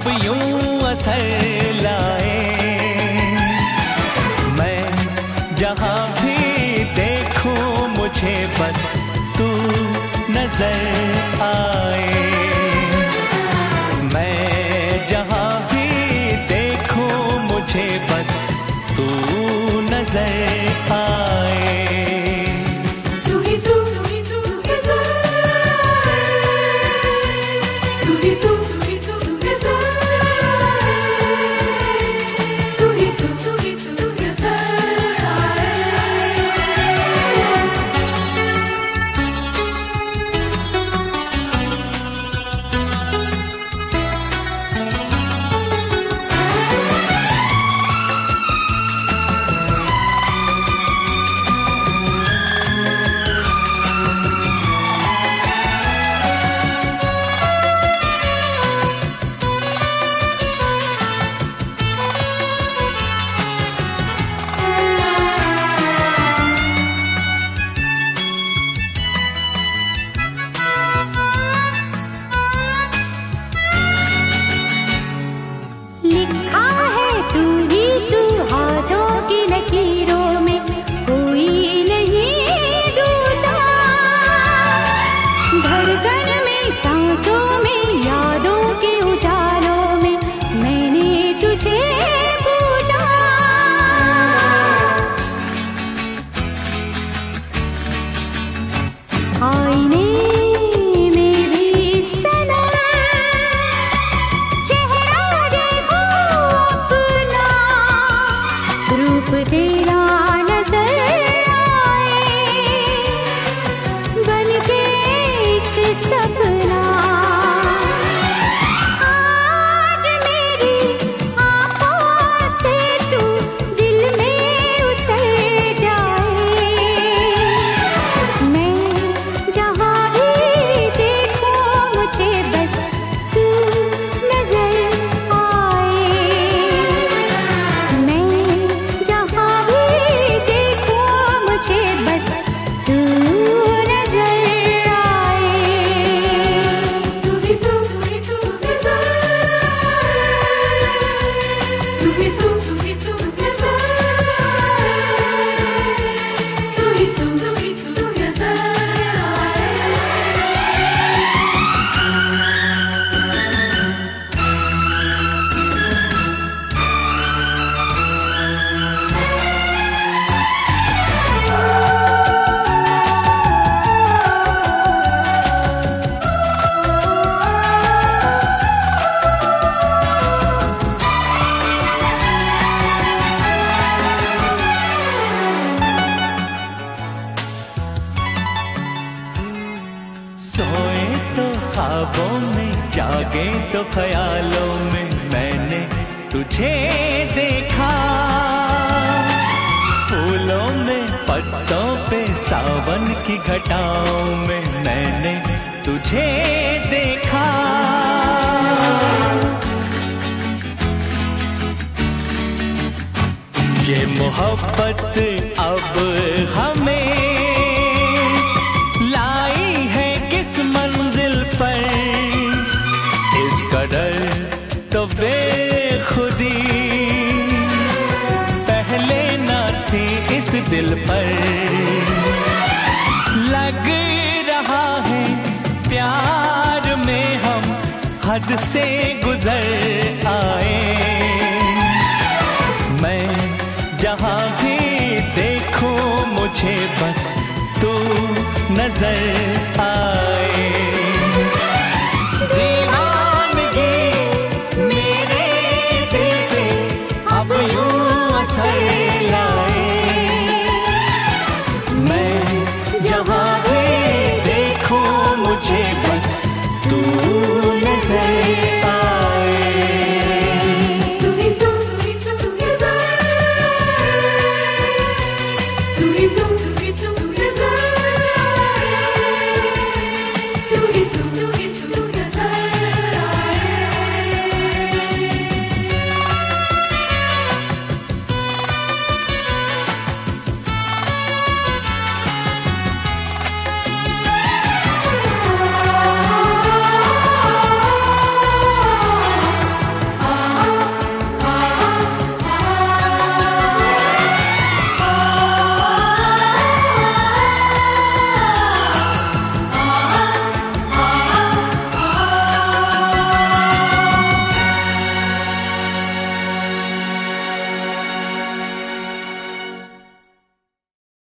यूं असर लाए। मैं जहां भी देखूं मुझे बस तू नजर आए। मैं जहां भी देखूं मुझे बस तू नजर आए। सोए तो ख्वाबों में, जागे तो ख्यालों में मैंने तुझे देखा। फूलों में, पत्तों पे, सावन की घटाओं में मैंने तुझे देखा। ये मोहब्बत अब हमें लाई है किस मंजिल पर, इस कदर तो बेखुदी पहले ना थी इस दिल पर। लग रहा है प्यार में हम हद से गुजर आए। मैं जहां भी देखूं मुझे बस तू नजर आ।